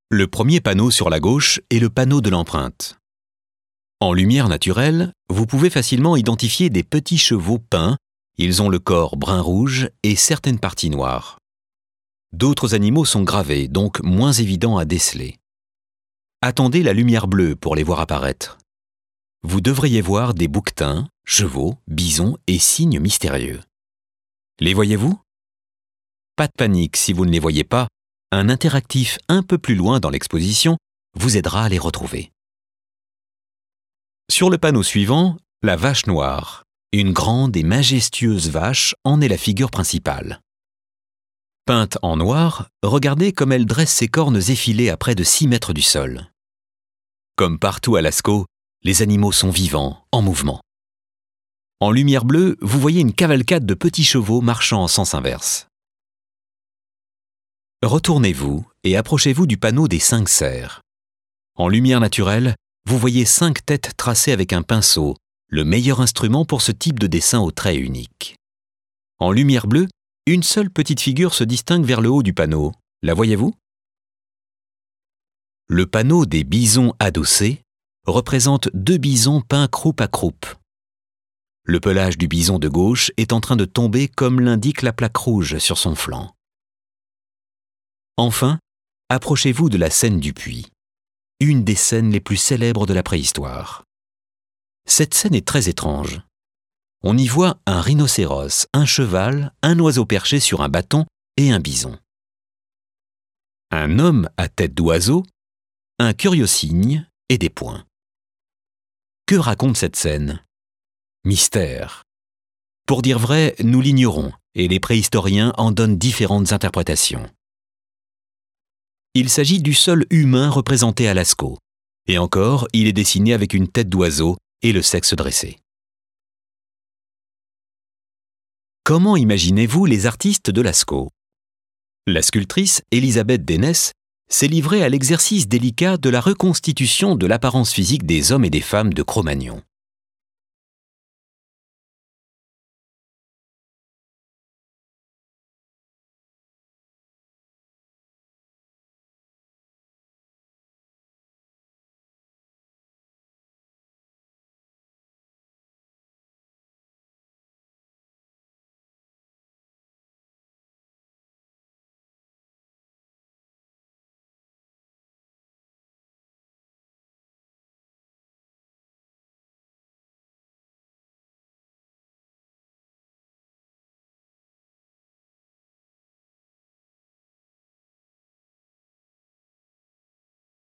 Le premier panneau sur la gauche est le panneau de l'empreinte. En lumière naturelle, vous pouvez facilement identifier des petits chevaux peints. Ils ont le corps brun-rouge et certaines parties noires. D'autres animaux sont gravés, donc moins évidents à déceler. Attendez la lumière bleue pour les voir apparaître. Vous devriez voir des bouquetins, chevaux, bisons et cygnes mystérieux. Les voyez-vous? Pas de panique si vous ne les voyez pas, un interactif un peu plus loin dans l'exposition vous aidera à les retrouver. Sur le panneau suivant, la vache noire. Une grande et majestueuse vache en est la figure principale. Peinte en noir, regardez comme elle dresse ses cornes effilées à près de 6 mètres du sol. Comme partout à Lascaux, les animaux sont vivants, en mouvement. En lumière bleue, vous voyez une cavalcade de petits chevaux marchant en sens inverse. Retournez-vous et approchez-vous du panneau des 5 cerfs. En lumière naturelle, vous voyez 5 têtes tracées avec un pinceau, le meilleur instrument pour ce type de dessin au trait unique. En lumière bleue, une seule petite figure se distingue vers le haut du panneau. La voyez-vous? Le panneau des bisons adossés représente 2 bisons peints croupe à croupe. Le pelage du bison de gauche est en train de tomber comme l'indique la plaque rouge sur son flanc. Enfin, approchez-vous de la Seine du Puy, une des scènes les plus célèbres de la préhistoire. Cette scène est très étrange. On y voit un rhinocéros, un cheval, un oiseau perché sur un bâton et un bison. Un homme à tête d'oiseau, un curieux cygne et des poings. Que raconte cette scène? Mystère. Pour dire vrai, nous l'ignorons et les préhistoriens en donnent différentes interprétations. Il s'agit du seul humain représenté à Lascaux. Et encore, il est dessiné avec une tête d'oiseau et le sexe dressé. Comment imaginez-vous les artistes de Lascaux? La sculptrice Elisabeth Dénès s'est livrée à l'exercice délicat de la reconstitution de l'apparence physique des hommes et des femmes de Cro-Magnon.